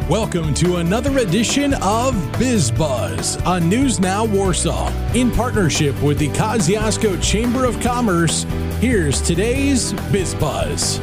Welcome to another edition of BizBuzz on News Now Warsaw. In partnership with the Kosciuszko Chamber of Commerce, here's today's BizBuzz.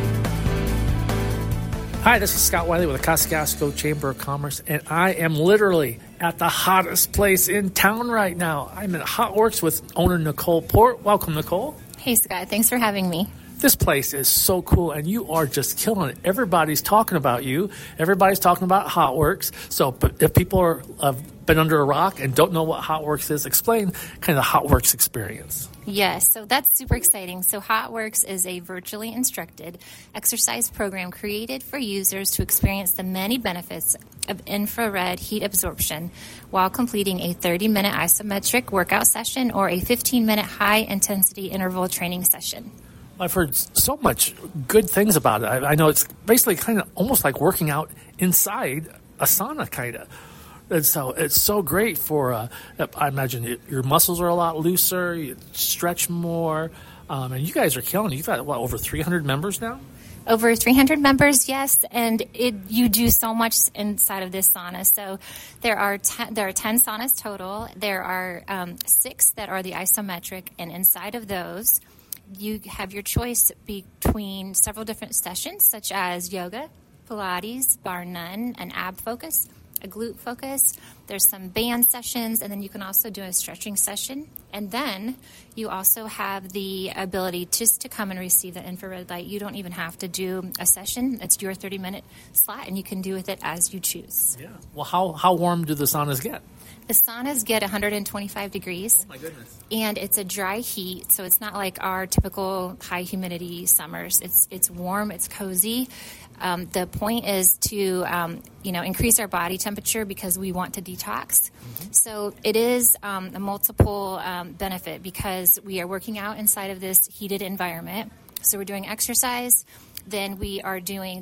Hi, this is Scott Wiley with the Kosciuszko Chamber of Commerce, and I am literally at the hottest place in town right now. I'm at HotWorks with owner Nicole Port. Welcome, Nicole. Hey, Scott. Thanks for having me. This place is so cool, and you are just killing it. Everybody's talking about you. Everybody's talking about HotWorks. So if people have been under a rock and don't know what HotWorks is, explain kind of the HotWorks experience. Yes, so that's super exciting. So HotWorks is a virtually instructed exercise program created for users to experience the many benefits of infrared heat absorption while completing a 30-minute isometric workout session or a 15-minute high-intensity interval training session. I've heard so much good things about it. I know it's basically kind of almost like working out inside a sauna, kind of. And so it's so great for, I imagine your muscles are a lot looser, you stretch more, and you guys are killing it. You've got, over 300 members now? Over 300 members, yes, and you do so much inside of this sauna. So there are 10 saunas total. There are 6 that are the isometric, and inside of those, you have your choice between several different sessions, such as yoga, Pilates, bar none, an ab focus, a glute focus. There's some band sessions, and then you can also do a stretching session. And then you also have the ability just to come and receive the infrared light. You don't even have to do a session. It's your 30-minute slot, and you can do with it as you choose. Yeah. Well, how warm do the saunas get? The saunas get 125 degrees. Oh, my goodness. And it's a dry heat, so it's not like our typical high humidity summers. It's warm, it's cozy. The point is to, increase our body temperature because we want to detox. Mm-hmm. So it is a multiple benefit because we are working out inside of this heated environment. So we're doing exercise. Then we have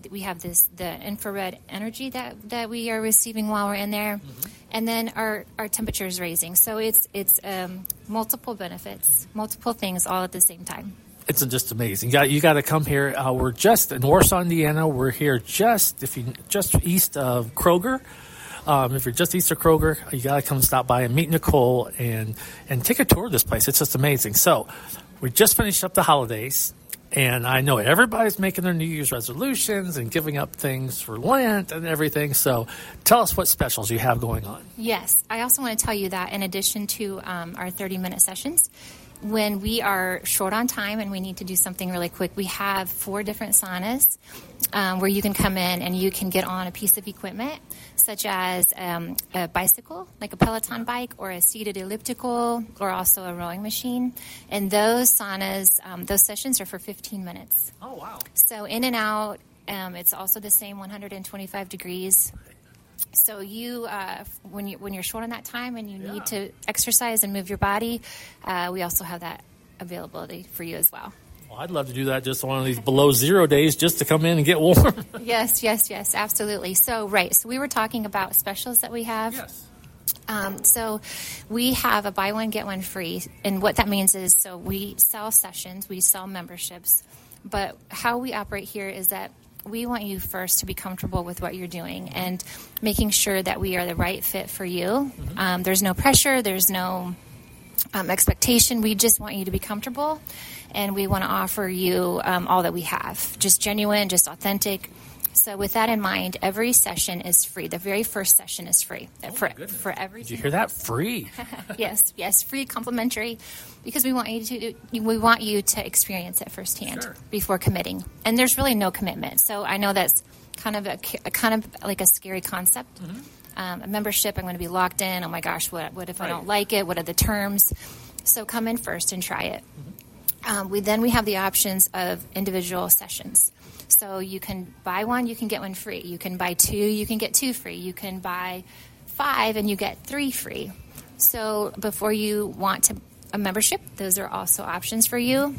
the infrared energy that we are receiving while we're in there. Mm-hmm. And then our temperature is raising. So it's multiple benefits, multiple things all at the same time. It's just amazing. You got to come here. We're just in Warsaw, Indiana. We're here just east of Kroger. If you're just east of Kroger, you got to come stop by and meet Nicole and take a tour of this place. It's just amazing. So we just finished up the holidays. And I know everybody's making their New Year's resolutions and giving up things for Lent and everything. So tell us what specials you have going on. Yes. I also want to tell you that in addition to our 30-minute sessions, when we are short on time and we need to do something really quick, we have 4 different saunas where you can come in and you can get on a piece of equipment, such as a bicycle, like a Peloton bike, or a seated elliptical, or also a rowing machine. And those saunas, those sessions are for 15 minutes. Oh, wow. So in and out, it's also the same 125 degrees. So you, when you're short on that time and you need to exercise and move your body, we also have that availability for you as well. Well, I'd love to do that just on one of these below zero days just to come in and get warm. Yes, absolutely. So we were talking about specials that we have. Yes. So we have a buy one, get one free. And what that means is, so we sell sessions, we sell memberships. But how we operate here is that we want you first to be comfortable with what you're doing and making sure that we are the right fit for you. Mm-hmm. There's no pressure. There's no expectation. We just want you to be comfortable, and we want to offer you all that we have, just genuine, just authentic. So with that in mind, every session is free. The very first session is free for every. Did you hear that? Free. Yes, free, complimentary, because we want you to experience it firsthand before committing. And there's really no commitment. So I know that's kind of like a scary concept. Mm-hmm. A membership, I'm going to be locked in. Oh my gosh, what if I don't like it? What are the terms? So come in first and try it. Mm-hmm. We have the options of individual sessions. So you can buy one, you can get one free. You can buy 2, you can get 2 free. You can buy 5 and you get 3 free. So before you want a membership, those are also options for you.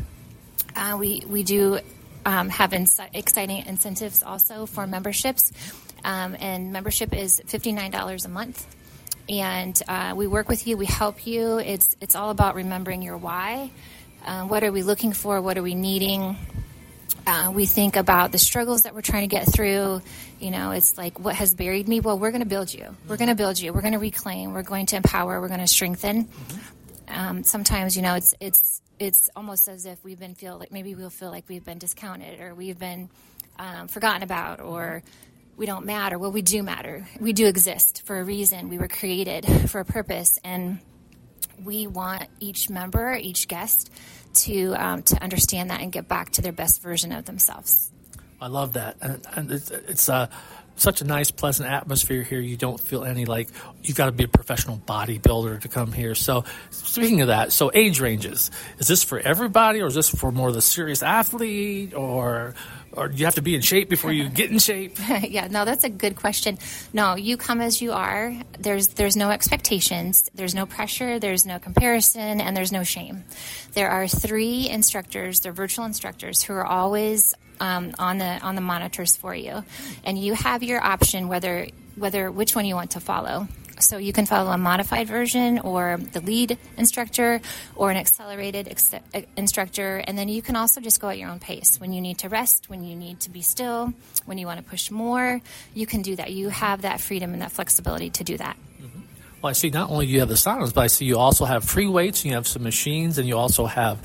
We do have exciting incentives also for memberships. And membership is $59 a month. And we work with you, we help you. It's all about remembering your why. What are we looking for? What are we needing? We think about the struggles that we're trying to get through. It's like, what has buried me? Well, we're going to build you. We're going to build you. We're going to reclaim. We're going to empower. We're going to strengthen. Sometimes, it's almost as if we'll feel like we've been discounted, or we've been forgotten about, or we don't matter. Well, we do matter. We do exist for a reason. We were created for a purpose, and we want each member, each guest, to understand that and get back to their best version of themselves. I love that, and it's such a nice, pleasant atmosphere here. You don't feel any like you've got to be a professional bodybuilder to come here. So, speaking of that, so age ranges, is this for everybody, or is this for more of the serious athlete, or do you have to be in shape before you get in shape? Yeah, no, that's a good question. No, you come as you are. There's no expectations. There's no pressure. There's no comparison, and there's no shame. There are 3 instructors. They're virtual instructors who are always on the monitors for you, and you have your option whether which one you want to follow. So you can follow a modified version, or the lead instructor, or an accelerated instructor, and then you can also just go at your own pace. When you need to rest, when you need to be still, when you want to push more, you can do that. You have that freedom and that flexibility to do that. Well, I see not only do you have the saunas, but I see you also have free weights, and you have some machines, and you also have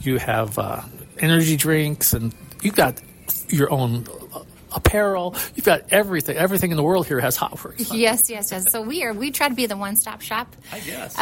energy drinks, and you've got your own apparel. You've got everything. Everything in the world here has HOTWORX. Yes. So we try to be the one-stop shop. I guess.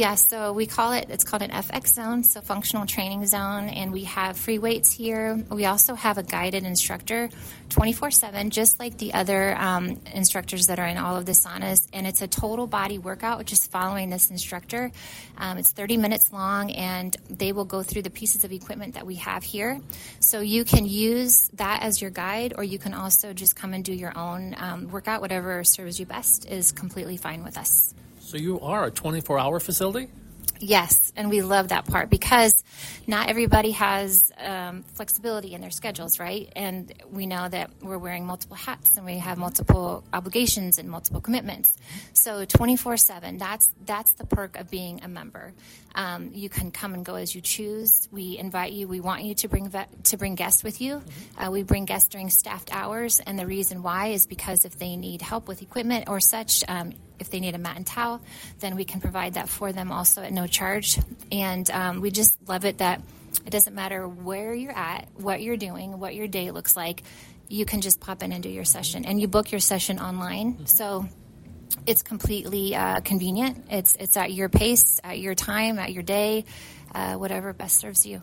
So it's called an FX zone, so functional training zone, and we have free weights here. We also have a guided instructor 24/7, just like the other instructors that are in all of the saunas, and it's a total body workout, just following this instructor. It's 30 minutes long, and they will go through the pieces of equipment that we have here. So you can use that as your guide, or you can also just come and do your own workout. Whatever serves you best is completely fine with us. So you are a 24-hour facility? Yes, and we love that part because not everybody has flexibility in their schedules, right? And we know that we're wearing multiple hats and we have multiple obligations and multiple commitments. So 24/7, that's the perk of being a member. You can come and go as you choose. We invite you. We want you to bring guests with you. We bring guests during staffed hours, and the reason why is because if they need help with equipment or such, if they need a mat and towel, then we can provide that for them also at no charge. And we just love it that it doesn't matter where you're at, what you're doing, what your day looks like. You can just pop in and do your session. And you book your session online. So it's completely convenient. It's at your pace, at your time, at your day, whatever best serves you.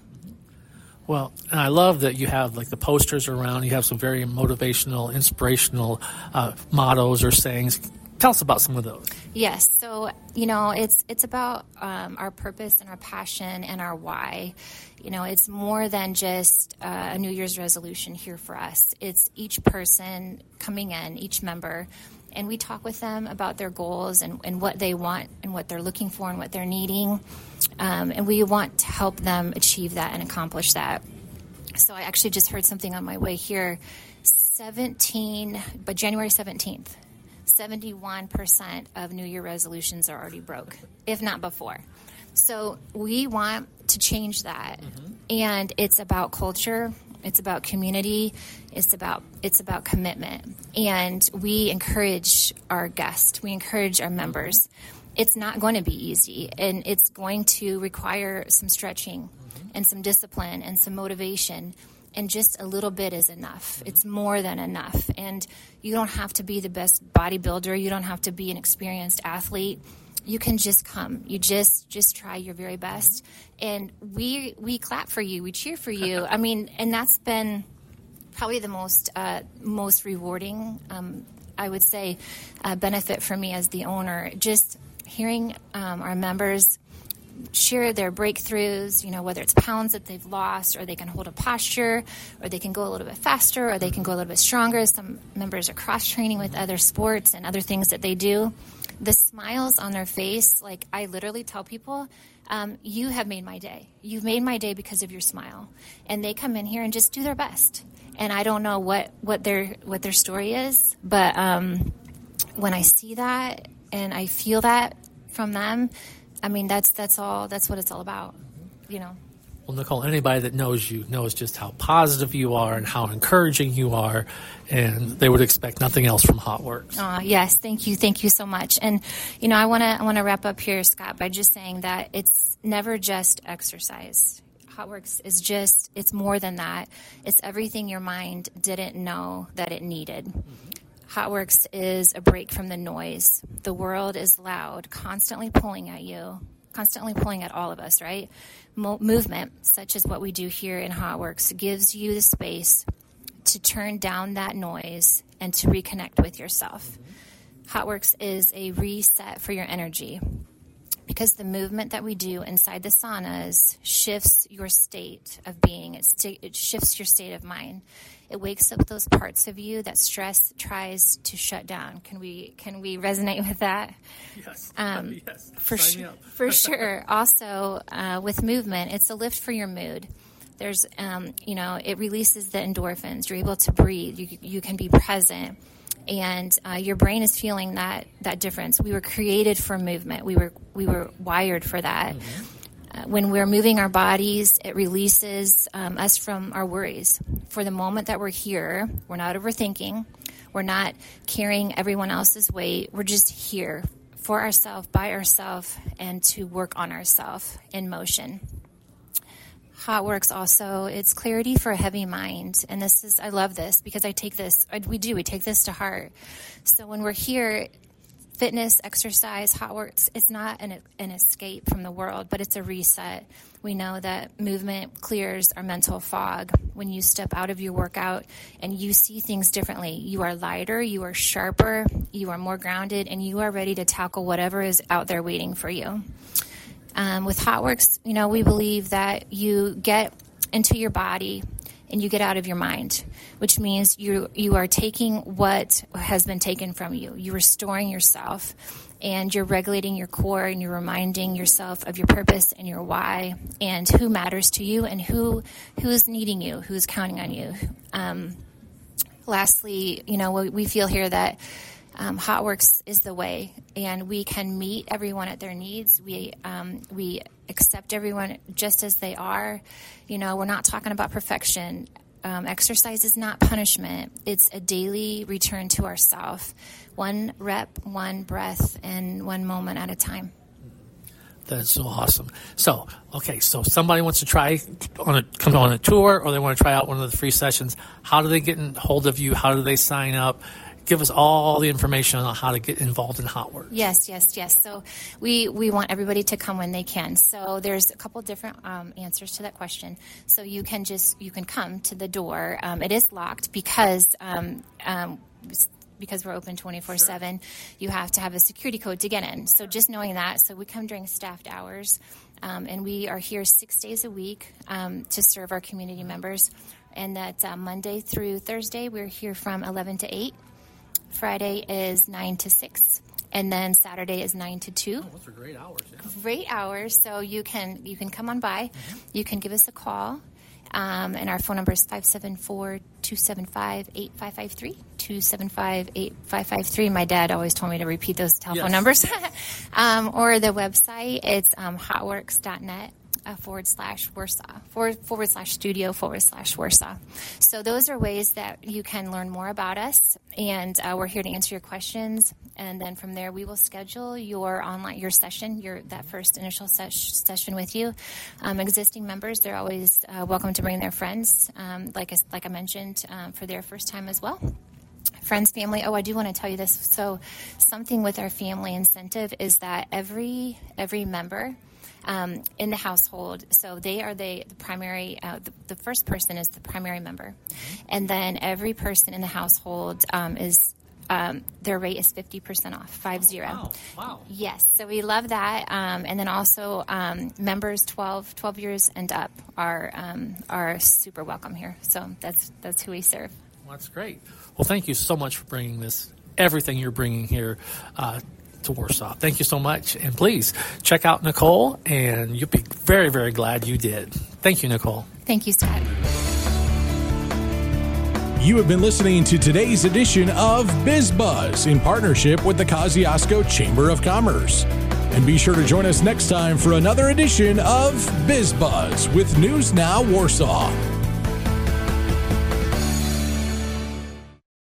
Well, and I love that you have like the posters around. You have some very motivational, inspirational mottos or sayings. Tell us about some of those. Yes. So, it's about our purpose and our passion and our why. It's more than just a New Year's resolution here for us. It's each person coming in, each member, and we talk with them about their goals and what they want and what they're looking for and what they're needing. And we want to help them achieve that and accomplish that. So I actually just heard something on my way here. By January 17th. 71% of New Year resolutions are already broke, if not before. So we want to change that. And it's about culture. It's about community. It's about commitment. And we encourage our guests. We encourage our members. It's not going to be easy, and it's going to require some stretching and some discipline and some motivation. And just a little bit is enough. It's more than enough. And you don't have to be the best bodybuilder. You don't have to be an experienced athlete. You can just come. You just try your very best. And we clap for you. We cheer for you. I mean, and that's been probably the most rewarding, I would say, benefit for me as the owner. Just hearing our members share their breakthroughs, whether it's pounds that they've lost, or they can hold a posture, or they can go a little bit faster, or they can go a little bit stronger. Some members are cross-training with other sports and other things that they do. The smiles on their face, like I literally tell people, you have made my day. You've made my day because of your smile. And they come in here and just do their best. And I don't know what their story is, but when I see that and I feel that from them, I mean, that's what it's all about, Well, Nicole, anybody that knows you knows just how positive you are and how encouraging you are, and they would expect nothing else from HOTWORX. Yes, thank you so much. And I want to wrap up here, Scott, by just saying that it's never just exercise. HOTWORX is it's more than that. It's everything your mind didn't know that it needed. HOTWORX is a break from the noise. The world is loud, constantly pulling at you, constantly pulling at all of us, right? Movement, such as what we do here in HOTWORX, gives you the space to turn down that noise and to reconnect with yourself. HOTWORX is a reset for your energy, because the movement that we do inside the saunas shifts your state of being. It shifts your state of mind. It wakes up those parts of you that stress tries to shut down. Can we resonate with that? Yes. Yes. For sure. Also, with movement, it's a lift for your mood. There's, it releases the endorphins. You're able to breathe. You can be present. And your brain is feeling that difference. We were created for movement. We were wired for that. When we're moving our bodies, it releases us from our worries. For the moment that we're here, we're not overthinking. We're not carrying everyone else's weight. We're just here for ourselves, by ourselves, and to work on ourselves in motion. HOTWORX also, it's clarity for a heavy mind. And I love this because we take this to heart. So when we're here, fitness, exercise, HOTWORX, it's not an escape from the world, but it's a reset. We know that movement clears our mental fog. When you step out of your workout and you see things differently, you are lighter, you are sharper, you are more grounded, and you are ready to tackle whatever is out there waiting for you. With HOTWORX, we believe that you get into your body and you get out of your mind, which means you are taking what has been taken from you. You're restoring yourself, and you're regulating your core, and you're reminding yourself of your purpose and your why, and who matters to you, and who is needing you, who's counting on you. Lastly, we feel here that HOTWORX is the way, and we can meet everyone at their needs. We accept everyone just as they are. We're not talking about perfection. Exercise is not punishment. It's a daily return to ourself. One rep, one breath, and one moment at a time. That's so awesome. So somebody wants to come on a tour, or they want to try out one of the free sessions. How do they get in hold of you? How do they sign up? Give us all the information on how to get involved in HOTWORX. Yes. So we want everybody to come when they can. So there's a couple different answers to that question. So you can come to the door. It is locked because we're open 24/7. You have to have a security code to get in. So just knowing that. So we come during staffed hours, and we are here 6 days a week to serve our community members. And that Monday through Thursday, we're here from 11 to 8. Friday is 9 to 6, and then Saturday is 9 to 2. Oh, those are great hours. Yeah. Great hours. So you can come on by. Mm-hmm. You can give us a call, and our phone number is 574-275-8553. 275-8553. My dad always told me to repeat those telephone numbers. Or the website, it's hotworx.net. /Warsaw/studio/Warsaw. So those are ways that you can learn more about us, and we're here to answer your questions. And then from there, we will schedule your session, that first initial session with you. Existing members, they're always welcome to bring their friends, like I mentioned, for their first time as well. Friends, family. Oh, I do want to tell you this. So something with our family incentive is that every member in the household, so they are the primary, the first person is the primary member. And then every person in the household is their rate is 50% off, 50. Wow. Yes, so we love that. And then also members 12 years and up are super welcome here. So that's who we serve. Well, that's great. Well, thank you so much for bringing everything you're bringing here to Warsaw. Thank you so much. And please check out Nicole, and you'll be very, very glad you did. Thank you, Nicole. Thank you, Scott. You have been listening to today's edition of BizBuzz in partnership with the Kosciuszko Chamber of Commerce. And be sure to join us next time for another edition of BizBuzz with News Now Warsaw.